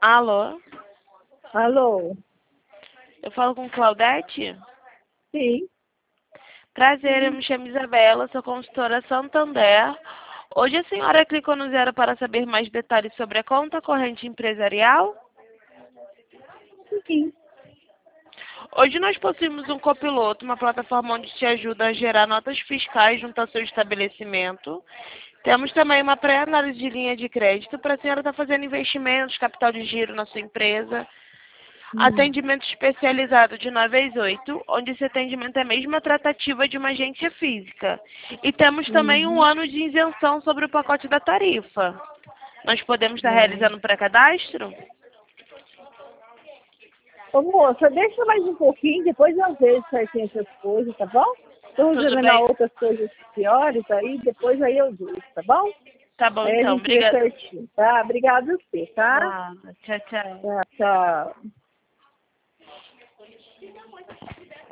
Alô? Alô? Eu falo com Claudete? Sim. Prazer, eu me chamo Isabela, sou consultora Santander. Hoje a senhora clicou no 0 para saber mais detalhes sobre a conta corrente empresarial? Sim. Hoje nós possuímos um copiloto, uma plataforma onde te ajuda a gerar notas fiscais junto ao seu estabelecimento. Temos também uma pré-análise de linha de crédito para a senhora estar fazendo investimentos, capital de giro na sua empresa. Atendimento especializado de 9 às 8, onde esse atendimento é mesmo a tratativa de uma agência física. E temos também um ano de isenção sobre o pacote da tarifa. Nós podemos estar realizando um pré-cadastro? Ô, moça, deixa mais um pouquinho, depois eu vejo certinho essas coisas, tá bom? Estou Tudo resolvendo bem? outras coisas piores aí, depois aí eu vejo, tá bom? Tá bom Aí a então, gente vê obrigada. certinho, tá? Obrigada a você, tá? Tchau, tchau. Tá, tchau.